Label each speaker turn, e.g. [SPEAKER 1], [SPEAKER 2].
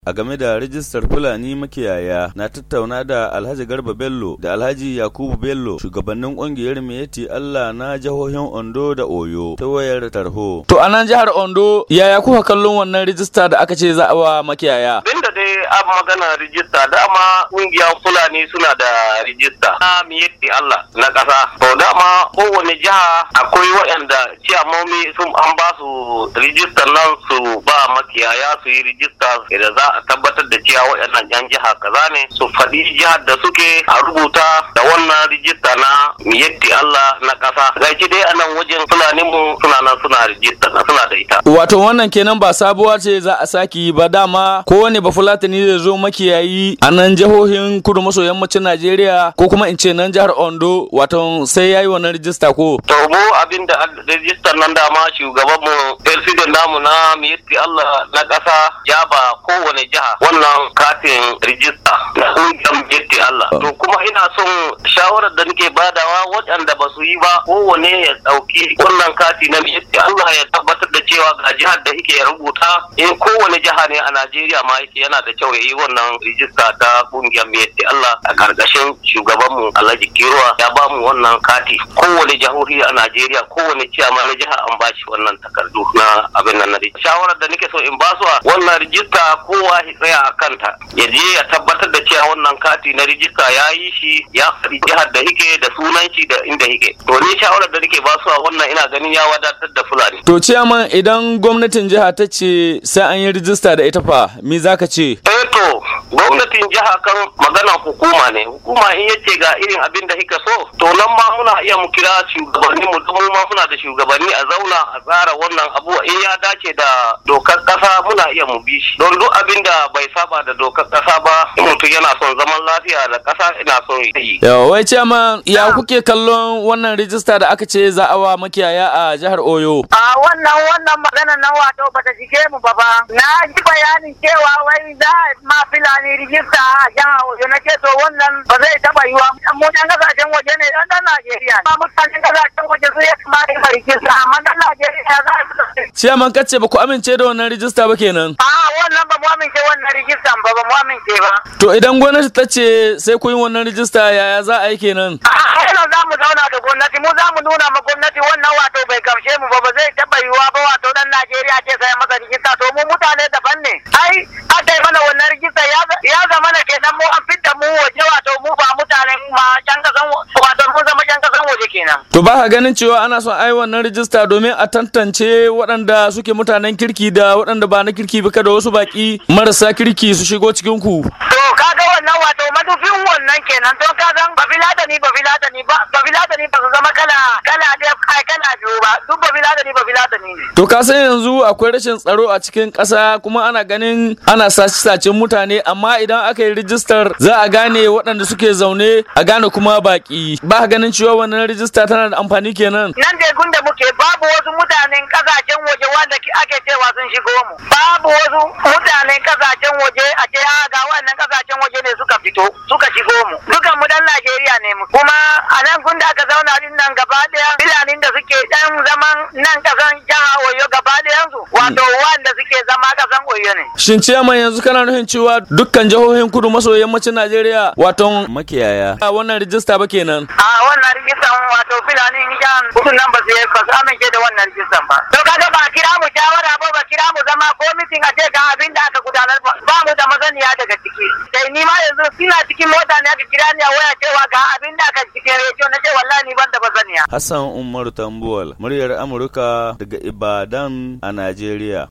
[SPEAKER 1] A game da rijistar Fulani makiyaya na tattauna da Alhaji Garba Bello da Alhaji Yakubu Bello shugabannin ƙungiyar Miyetti Allah na jihohin Ondo da Oyo ta wayar tarho. To a nan jihar Ondo yaya kuka kallon wannan rijista da aka ce za a wa makiyaya?
[SPEAKER 2] Binda dai an magana rijista dama ƙungiyar Fulani suna da rijista na Miyetti Allah na ƙasa. To dama kowane jiha akwai waɗanda ciyamomi sun an ba su rijistar nan su ba makiyaya su yi rijista da za a tabbatar da cewa waɗannan yan jiha kaza ne su faɗi jihar da suke a rubuta da wannan rijista na Miyetti Allah na ƙasa. Gashi dai a nan wajen Fulani mu suna rijista suna da ita.
[SPEAKER 1] Wato wannan kenan ba sabuwa ce za a saki ba, dama kowane bafulatani zai zo makiyayi a nan jihohin kudu maso yammacin Najeriya ko kuma in ce nan jihar Ondo wato sai yayi wannan rijista ko.
[SPEAKER 2] To mu abin da rijistar nan dama shugaban mu president namu na Miyetti Allah na ƙasa ya ba kowane jiha wannan katin rijista na ƙungiyar Miyetti Allah. To kuma ina son shawarar da nake badawa waɗanda ba su yi ba kowane ya ɗauki wannan kati na Miyetti Allah ya tabbatar da cewa ga jihar da yake ya rubuta in kowane jiha ne a Najeriya ma yake yana da kyau ya yi wannan rijista ta ƙungiyar Miyetti Allah a ƙarƙashin shugabanmu Alhaji Kiruwa ya ba mu wannan kati. Kowane jihohi a Najeriya kowane ciyama na jiha an ba shi wannan takardu na abin nan na shawarar da nake so in ba su wannan rijista kowa ya tsaya a kanta ya je ya tabbatar da cewa wannan kati na rijista ya yi shi ya faɗi jihar da yake da sunan shi da inda yake. To ni shawarar da nake ba su wannan ina ganin ya wadatar da Fulani.
[SPEAKER 1] To ciyaman idan gwamnatin jiha ta ce sai an yi rijista da ita fa me zaka ce?
[SPEAKER 2] To gwamnatin jiha kan maganan hukuma ne, hukuma in yace ga irin abin da kika so to nan ma muna iya mu kira shugabanni mu don ma muna da shugabanni a zauna a tsara wannan abu in ya dace da dokar kasa muna iya mu bi shi don duk abin da bai saba da dokar kasa ba mutum yana son zaman lafiya da kasa ina son yi.
[SPEAKER 1] Yawa wai ciyaman ya kuke kallon wannan rijista da aka ce za a wa makiyaya a jihar Oyo?
[SPEAKER 3] A wannan magana na wato bata shige mu ba. Na ji bayanin cewa wai za ma Fulani rijista a jihar Oyo na ce to wannan ba zai taba yiwa mu dan kasashen waje ne dan Najeriya. Ba mutanen kasashen waje su ya kamata mu rijista amma dan Najeriya za su.
[SPEAKER 1] Ciyaman kace ba ku amince da wannan rijista ba kenan?
[SPEAKER 3] Wannan ba mu amince wannan rijistan ba mu amince ba.
[SPEAKER 1] To idan gwamnati ta ce sai ku yi wannan rijista yaya za a yi kenan?
[SPEAKER 3] Yanzu za mu zauna da gwamnati mu za mu nuna ma gwamnati wannan wato bai gamshe mu ba zai taba yiwa ba wato dan Najeriya ce sai masa rijista to mu mutane daban ne. Ai aka yi mana wannan rijista ya zama na kenan mu an fitta mu waje wato mu ba mutanen ma can kasan wato mu zama can kasan waje kenan.
[SPEAKER 1] To ba ka ganin cewa ana son ai wannan rijista domin a tantance waɗanda suke mutanen kirki da waɗanda ba na kirki ba kada wasu baki marasa kirki su shigo cikin ku.
[SPEAKER 3] To kaga wannan wato madufin wannan kenan to kaga ba filatani ba su zama kala biyu ba duk ba filatani ne.
[SPEAKER 1] To ka san yanzu akwai rashin tsaro a cikin ƙasa kuma ana ganin ana sace-sacen mutane amma idan aka yi rijistar za a gane waɗanda suke zaune a gane kuma baki. Ba ganin cewa wannan rijista tana da amfani kenan.
[SPEAKER 3] Nan dai gunda muke babu wasu mutanen kasashen waje wanda ake cewa sun shigo mu. Babu wasu mutanen kasashen waje a ce ga wannan kasashen waje ne suka fito suka shigo mu. Dukan mu dan Najeriya ne mu. Kuma a nan gunda aka zauna din nan gaba daya filanin da suke dan zaman nan kasan jihar Oyo gaba dayan su wato wanda suke zama kasan Oyo ne.
[SPEAKER 1] Shin ciyaman yanzu kana nufin cewa dukkan jihohin kudu maso yammacin Najeriya wato makiyaya wannan rijista ba kenan?
[SPEAKER 3] Wannan rijistan wato filanin jihar kudu nan ba su amince da wannan rijistan ba. To kaga ba kira mu shawara ba kira mu zama ko mitin a ce ga abin da aka gudanar ba mu da masaniya daga ciki. Sai ni ma yanzu ina cikin mota ne aka kira ni a waya cewa ga abin da aka cikin rediyo na ce wallahi ni ban da masaniya.
[SPEAKER 1] Hassan Umar Tambuwal, muryar Amurka daga Ibadan a Najeriya.